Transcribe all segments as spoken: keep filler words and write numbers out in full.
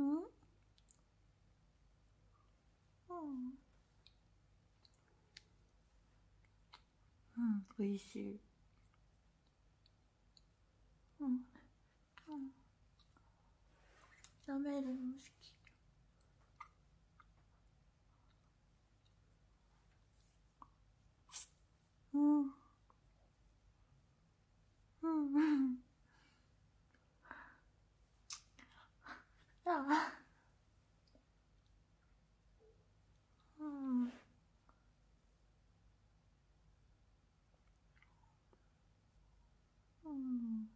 うんうん、おいしい。うんうん、舐めるの好き。うんうんうんあうんうん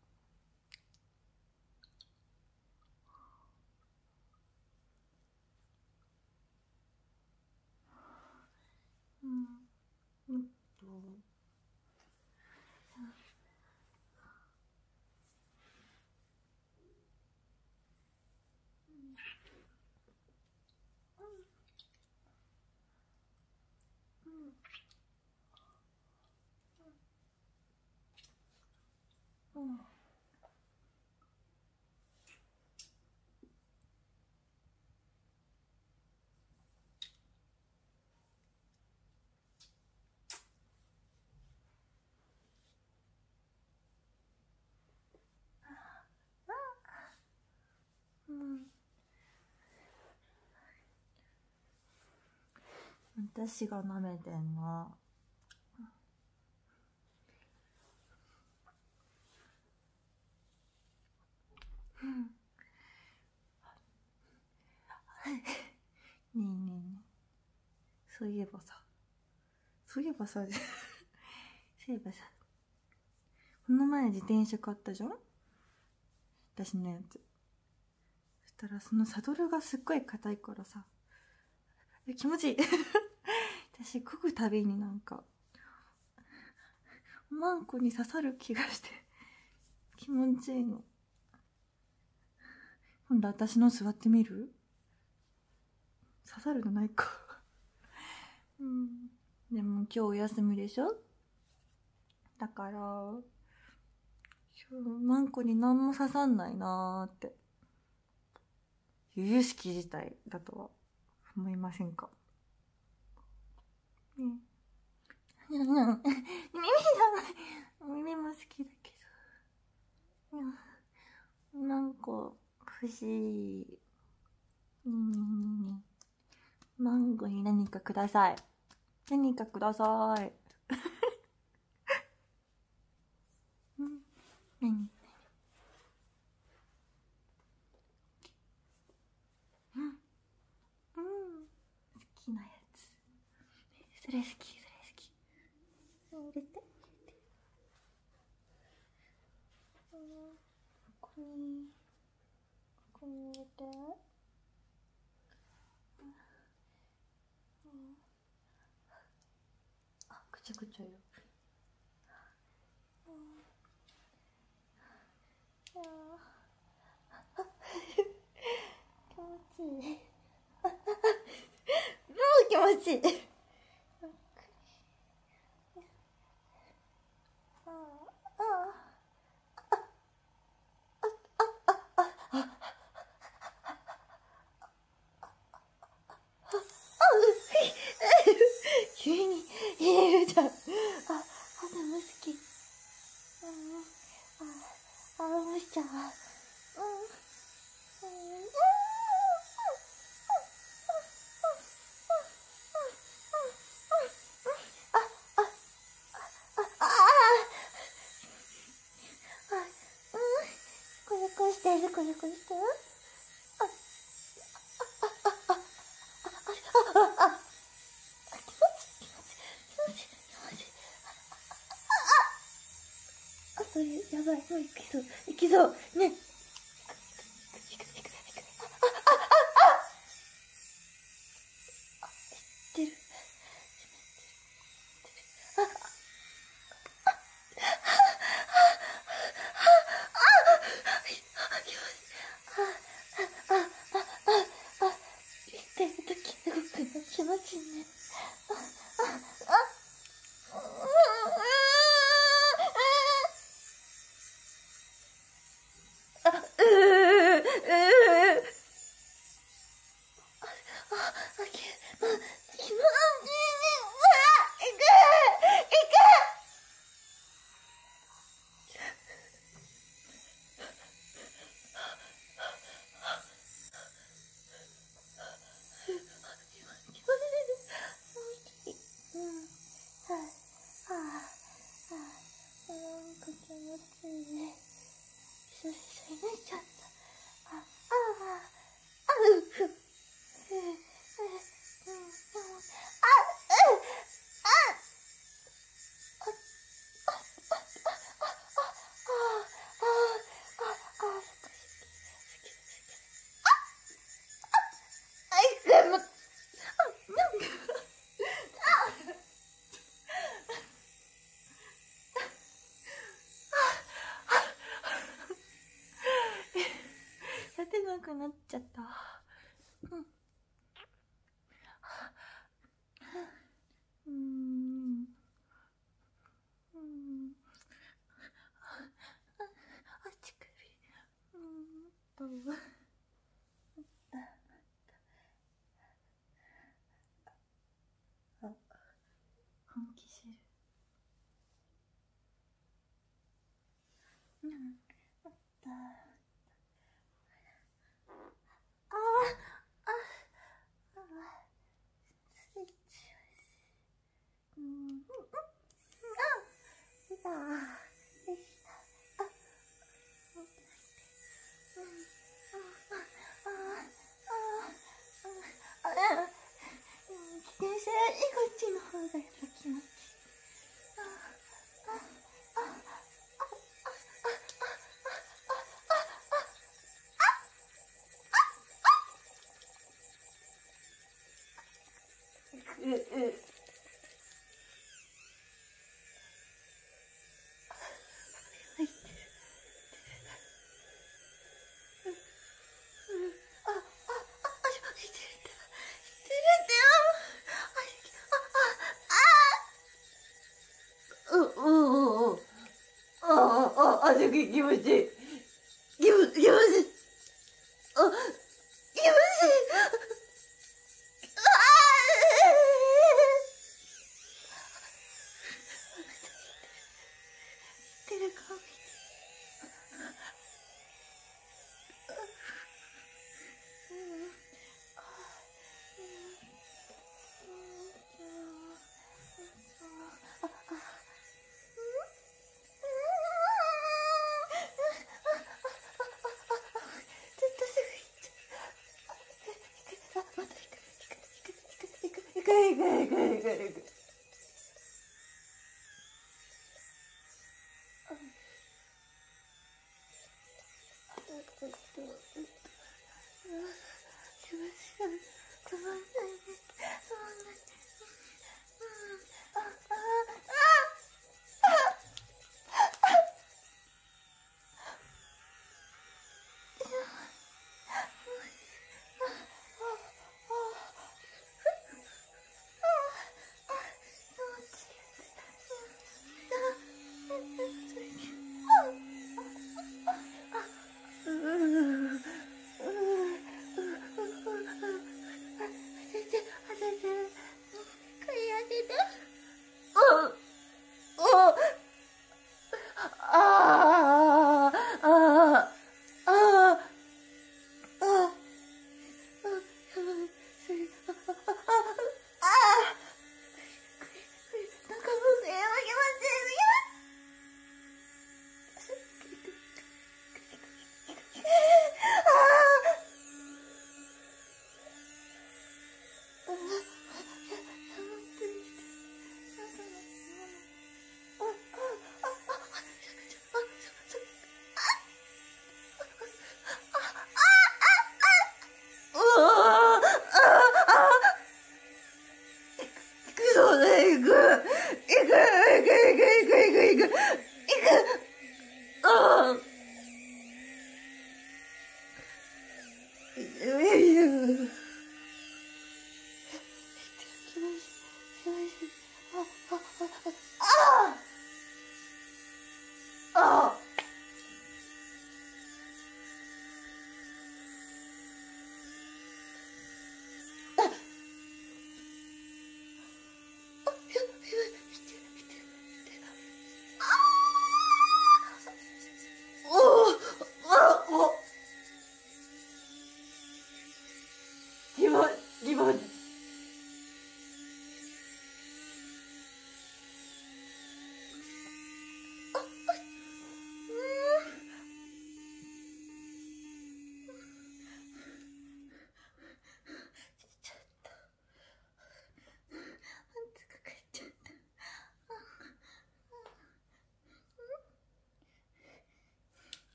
うんうんとうんうん私が舐めてんの。うんねえねえねえ、そういえばさそういえばさそういえばさ、この前自転車買ったじゃん、私のやつ。そしたらそのサドルがすっごい硬いからさ、え気持ちいい私漕ぐたびになんかマンコに刺さる気がして気持ちいいの。今度私の座ってみる？刺さるのないかうんでも今日お休みでしょ、だから今日マンコに何も刺さんないなーって由々しき事態だとは思いませんかね。耳じゃない、耳も好きだけど、なんか欲しい。うん、マンゴーに何かください。何かください。うん、何？うん、うん、好きなやつ。それ好き、それ好き。入れて、入れて。うん、ここに、ここに入れて。うん、あ、ぐちゃぐちゃよ。うん、いや気持ちいい。気持ちいい。ああ。急に入れるじゃん。あ、肌も好き。うん、あ、あ、むしちゃう。うん、うん、うん。これこうしてる、これこうしてる。あ、それやばい、もういきそう、いきそうね。知ってる。見てるとき動くの気持ちいいね。あ、 くなっちゃった。うんうん。うん。あ、乳首。うんと。あ、本気してる。うん。あった。ああ、あ、スイッチ。うん、うん、あ、出た。できた。あ、うん、あ、あ、あ、あ、あ、あ、自転車よりこっちの方がやっぱ気持ちいい。あ、あ、あ、あ、あ、う、う、入ってる。あ、あ、あ、あ、入ってるって。入ってるってよ。あ、あ、あ、うんうんうん。ああ、あ、あ、気持ちいい。気持ち、気持ちいい。あ、気持ちいい。てる顔見て。行く行く行く行く行く。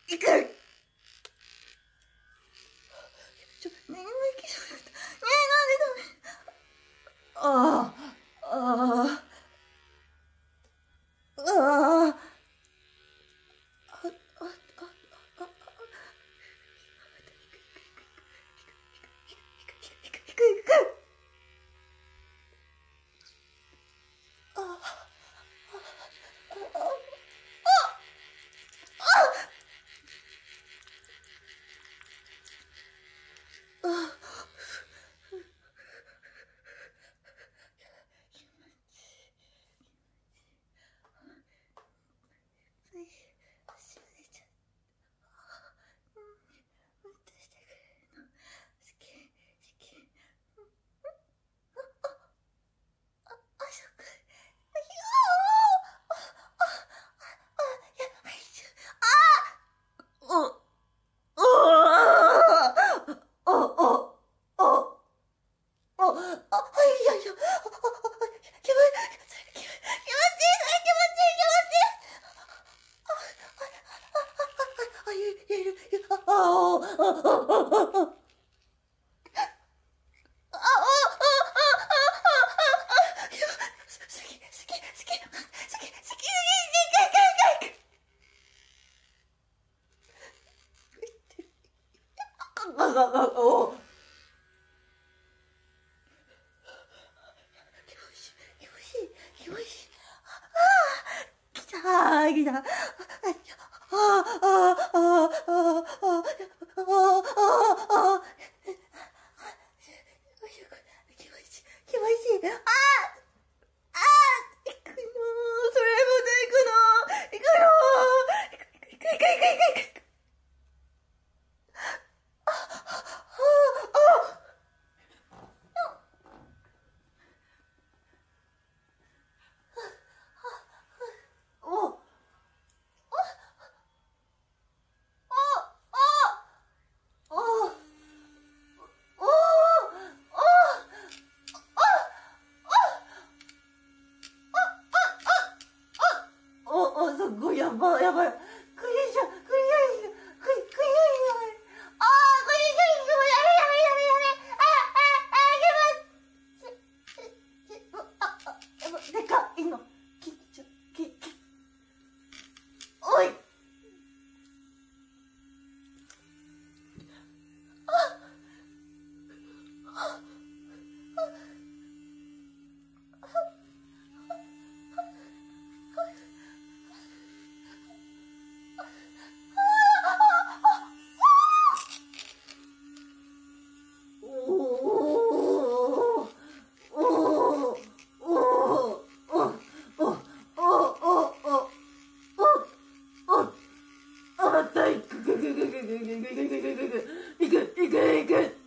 いく。ちょ、眠気そうだった。ねえ、なんでダメ。ああ、ああ。ああ、あ、あ、あ、あ、いく、いく、いく、いく。あ、あ、あ、あ、あ、あ、足が出ちゃった。うん、うんとしてくれるの。好き、好き。あ、あ、あ、あ、そっか。あ、ひゃー。あ、あ、あ、やばいじゃん。あ、お、おー、お、お、お、お、あ、いやいや、あ、あ、あ、気持ちいい、気持ちいい、気持ちいい、気持ちいい、気持ちいい。あ、言える、言える、言える、あ、あ、あ、あ、あ、あ、すごいやばいやばい。クリシャクリアイクリクリアイやばい。ああクリシャイやばいやばいやばいやばい。あああやばい。あああでかいの。きちょきき。おい。いくいくいく。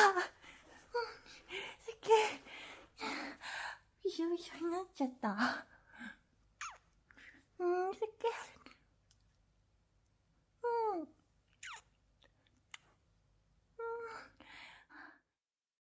びしょびしょになっちゃった。